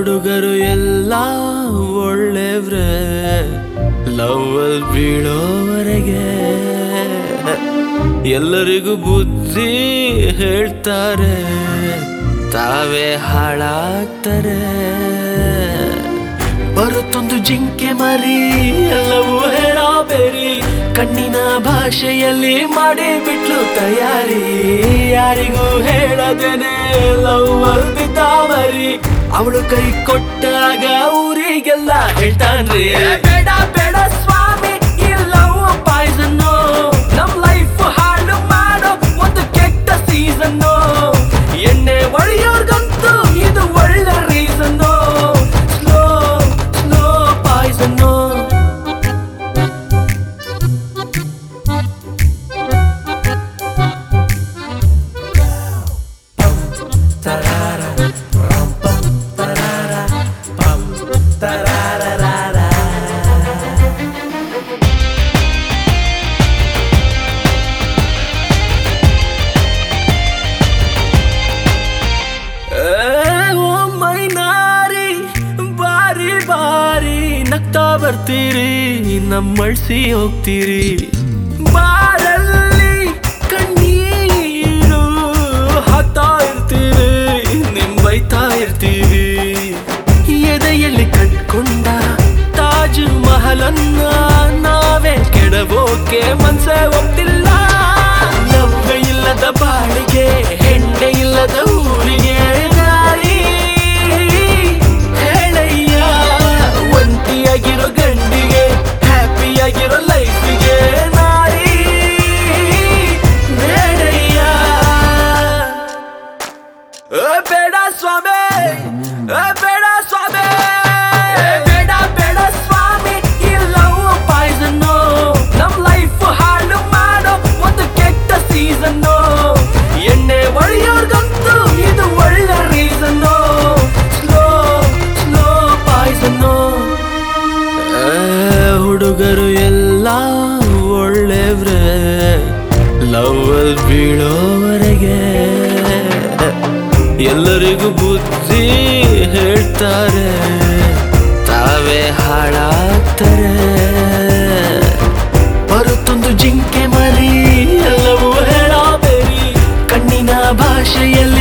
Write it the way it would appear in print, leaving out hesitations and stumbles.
ಹುಡುಗರು ಎಲ್ಲ ಒಳ್ಳೆವ್ರೆ ಲವ್ವಲ್ ಬೀಳೋವರೆಗೆ ಎಲ್ಲರಿಗೂ ಬುದ್ಧಿ ಹೇಳ್ತಾರೆ ತಾವೇ ಹಾಳಾಗ್ತಾರೆ ಬರುತ್ತೊಂದು ಜಿಂಕೆ ಮರಿ ಎಲ್ಲವೂ ಹೇಳಬೇರಿ ಕಣ್ಣಿನ ಭಾಷೆಯಲ್ಲಿ ಮಾಡಿ ಬಿಟ್ಲು ತಯಾರಿ ಯಾರಿಗೂ ಹೇಳದೇನೆ ಲವ್ವಲ್ ಬಿದ್ದ ಮರಿ ಅವಳು ಕೈ ಕೊಟ್ಟಾಗ ಊರಿಗೆಲ್ಲ ಹೇಳ್ತಾನ್ರಿ ಬೇಡ ಬೇಡ ಸ್ವಾಮಿ ಈ ಲವ್ ಪಾಯ್ಸನ್ನು ನಮ್ ಲೈಫ್ ಹಾಳು ಮಾಡೋ ಒಂದು ಕೆಟ್ಟ ಸೀಸನ್ನು ಎಣ್ಣೆ ಒಳ್ಳೆಯೋರ್ಗಂತೂ ಇದು ಒಳ್ಳೆ ರೀಸನ್ನು ಸ್ಲೋ ಸ್ಲೋ ಪಾಯ್ಸನ್ನು ನಗ್ತಾ ಬರ್ತೀರಿ ನಮ್ಮಳ್ಸಿ ಹೋಗ್ತೀರಿ ಬಾಳಲ್ಲಿ ಕಣ್ಣೀರು ಹಾಕ್ತಾ ಇರ್ತೀರಿ ನಿಮ್ ಬೈತಾ ಇರ್ತೀವಿ ಎದೆಯಲ್ಲಿ ಕಟ್ಕೊಂಡ ತಾಜ್ ಮಹಲನ್ನ ನಾವೇ ಕೆಡಬೋಕೆ ಮನ್ಸೆ ಒಪ್ತಿಲ್ಲ ಲವ್ವೆ ಇಲ್ಲದ ಬಾಳಿಗೆ ಹೆಣ್ಣೆ ಇಲ್ಲದ ಊರಿಗೆ ದಾರಿ ಆಗಿರೋ ಗಂಡಿಗೆ ಹ್ಯಾಪಿಯಾಗಿರೋ ಲೈಫಿಗೆ ನಾರಿ ಬೇಡಯ್ಯ ಬೇಡ ಸ್ವಾಮಿ ಬೇಡ ಸ್ವಾಮಿ ಬೇಡ ಬೇಡ ಸ್ವಾಮಿ ಈ ಲವ್ ಪಾಯ್ಸನ್ನು ನಮ್ ಲೈಫ್ ಹಾಳು ಮಾಡೋ ಒಂದು ಕೆಟ್ಟ ಸೀಸನ್ನು ಎಣ್ಣೆ ಒಳ್ಳೆಯೋರ್ಗಂತೂ ಇದು ಒಳ್ಳೆ ರೀಸನ್ನು ಸ್ಲೋ ಸ್ಲೋ ಪಾಯ್ಸನ್ನು ಹುಡುಗರು ಎಲ್ಲ ಒಳ್ಳೆವ್ರೆ ಲವ್ವಲ್ ಬೀಳೋವರೆಗೆ ಎಲ್ಲರಿಗೂ ಬುದ್ಧಿ ಹೇಳ್ತಾರೆ ತಾವೇ ಹಾಳಾಗ್ತಾರೆ ಬರುತ್ತೊಂದು ಜಿಂಕೆ ಮರಿ ಎಲ್ಲವೂ ಹೇಳಬೇರಿ ಕಣ್ಣಿನ ಭಾಷೆಯಲ್ಲಿ